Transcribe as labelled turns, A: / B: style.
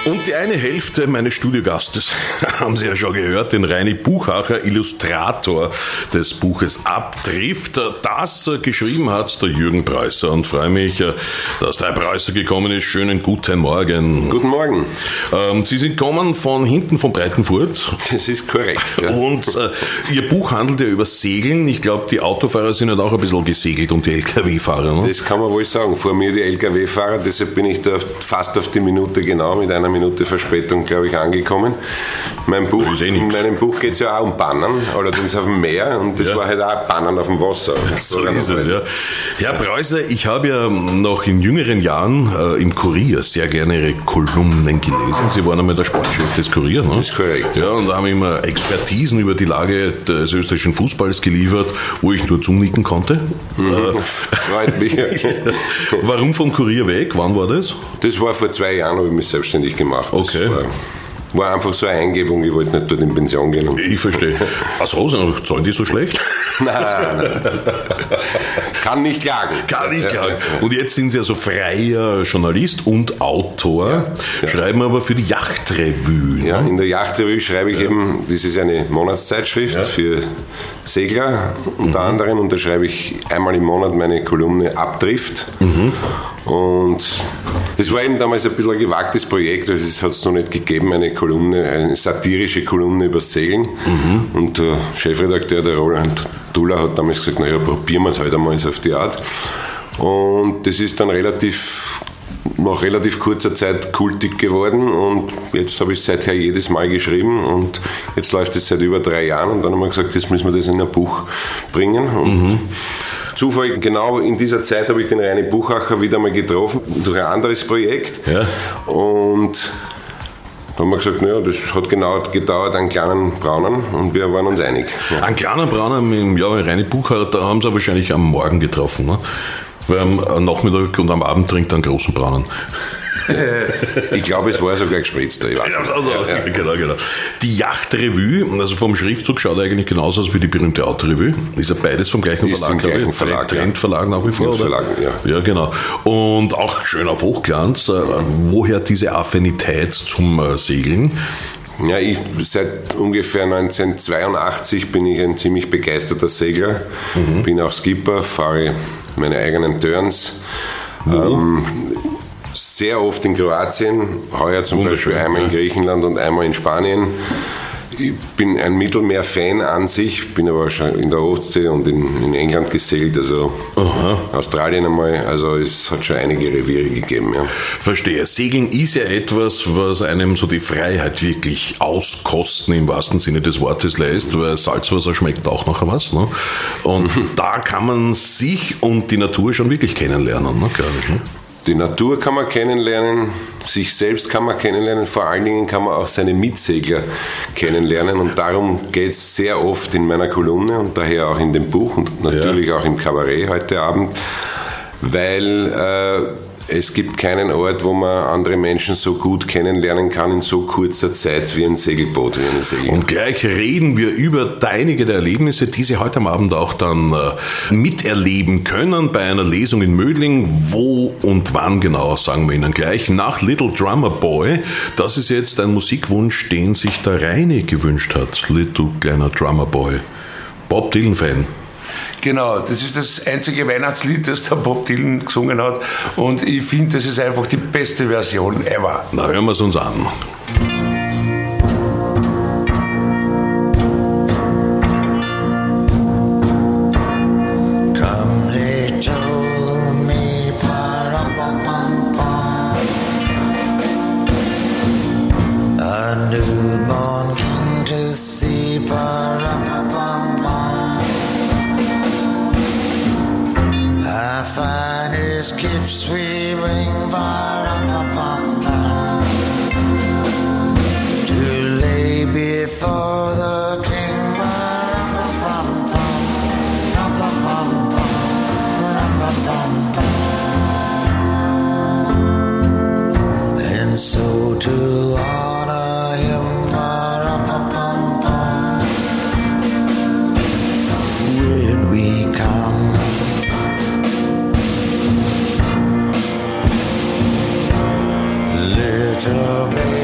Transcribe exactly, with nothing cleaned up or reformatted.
A: Und die eine Hälfte meines Studiogastes, haben Sie ja schon gehört, den Reini Buchacher, Illustrator des Buches Abdrift. Das geschrieben hat der Jürgen Preußer und freue mich, dass der Herr Preußer gekommen ist. Schönen guten Morgen.
B: Guten Morgen.
A: Ähm, Sie sind gekommen von hinten von Breitenfurt.
B: Das ist korrekt. Ja.
A: Und äh, Ihr Buch handelt ja über Segeln. Ich glaube, die Autofahrer sind ja auch ein bisschen gesegelt und die L K W-Fahrer. Ne?
B: Das kann man wohl sagen. Vor mir die L K W-Fahrer, deshalb bin ich da fast auf die Minute genau mit einer Minute Verspätung, glaube ich, angekommen. Mein Buch, eh in meinem Buch geht es ja auch um Bannen, allerdings auf dem Meer, und das ja. war halt auch Bannen auf dem Wasser.
A: So ist es, ja. Herr Preußer, ich habe ja noch in jüngeren Jahren äh, im Kurier sehr gerne Ihre Kolumnen gelesen. Sie waren einmal der Sportchef des Kurier, ne?
B: Das ist korrekt.
A: Ja, und da haben immer Expertisen über die Lage des österreichischen Fußballs geliefert, wo ich nur zunicken konnte.
B: Mhm. Äh, Freut mich.
A: Warum vom Kurier weg? Wann war das?
B: Das war vor zwei Jahren, habe ich mich selbstständig gemacht. Das
A: okay.
B: War, war einfach so eine Eingebung, ich wollte nicht dort in Pension gehen.
A: Ich verstehe. Ach so, zahlen die so schlecht?
B: Nein, nein. Kann nicht klagen.
A: Kann nicht klagen. Und jetzt sind Sie also freier Journalist und Autor, ja, ja. schreiben aber für die Yachtrevue.
B: Ja, in der Yachtrevue schreibe ich ja. eben, das ist eine Monatszeitschrift ja. für Segler unter mhm. anderem, und da schreibe ich einmal im Monat meine Kolumne Abdrift. Mhm. Und das war eben damals ein bisschen ein gewagtes Projekt, also es hat es noch nicht gegeben, eine Kolumne, eine satirische Kolumne über Segeln. Mhm. Und der Chefredakteur, der Roland Duller, hat damals gesagt, naja, probieren wir es halt einmal so auf die Art. Und das ist dann relativ, nach relativ kurzer Zeit kultig geworden, und jetzt habe ich es seither jedes Mal geschrieben, und jetzt läuft es seit über drei Jahren, und dann haben wir gesagt, jetzt müssen wir das in ein Buch bringen. Und mhm. Zufall, genau in dieser Zeit habe ich den Reini Buchacher wieder mal getroffen, durch ein anderes Projekt. Ja. Und da haben wir gesagt, naja, das hat genau gedauert, einen kleinen Braunen, und wir waren uns einig.
A: Ja. Einen kleinen Braunen, ja, Reini Buchacher, da haben Sie wahrscheinlich am Morgen getroffen, ne? Weil am Nachmittag und am Abend trinkt er einen großen Braunen.
B: Ich glaube, es war sogar gespritzt. Ich weiß
A: ja, also, ja, ja. Genau, genau. Die Yachtrevue, also vom Schriftzug schaut er eigentlich genauso aus wie die berühmte Autorevue. Ist ja beides vom gleichen
B: ist
A: Verlag,
B: glaube ich. Verlag,
A: Trendverlag nach wie vor.
B: Verlag, ja.
A: Ja, genau. Und auch schön auf Hochglanz. Woher diese Affinität zum Segeln?
B: Ja, ich, seit ungefähr neunzehnhundertzweiundachtzig bin ich ein ziemlich begeisterter Segler. Mhm. Bin auch Skipper, fahre meine eigenen Turns. Ähm, sehr oft in Kroatien, heuer zum Beispiel einmal in Griechenland und einmal in Spanien. Ich bin ein Mittelmeer-Fan an sich, bin aber schon in der Ostsee und in, in England gesegelt, also Aha. Australien einmal, also es hat schon einige Reviere gegeben. Ja.
A: Verstehe. Segeln ist ja etwas, was einem so die Freiheit wirklich auskosten im wahrsten Sinne des Wortes lässt, weil Salzwasser schmeckt auch noch was. Ne? Und mhm. da kann man sich und die Natur schon wirklich kennenlernen, ne, glaube ich. Ne?
B: Die Natur kann man kennenlernen, sich selbst kann man kennenlernen, vor allen Dingen kann man auch seine Mitsegler kennenlernen, und darum geht es sehr oft in meiner Kolumne und daher auch in dem Buch und natürlich ja. auch im Kabarett heute Abend, weil äh, es gibt keinen Ort, wo man andere Menschen so gut kennenlernen kann in so kurzer Zeit wie ein Segelboot, wie eine Segelboot.
A: Und gleich reden wir über einige der Erlebnisse, die Sie heute am Abend auch dann äh, miterleben können bei einer Lesung in Mödling. Wo und wann genau, sagen wir Ihnen gleich. Nach Little Drummer Boy, das ist jetzt ein Musikwunsch, den sich der Reini gewünscht hat. Little kleiner Drummer Boy. Bob Dylan-Fan.
C: Genau, das ist das einzige Weihnachtslied, das der Bob Dylan gesungen hat, und ich finde, das ist einfach die beste Version ever.
A: Na, hören wir es uns an.
D: Gifts we bring, ba-ram-pam-pam, to lay before the king, ba-ram-pam-pam, ram-pam-pam-pam, ram-pam-pam-pam, and so to honor him, ba-ram-pam-pam-pam, when we come. to be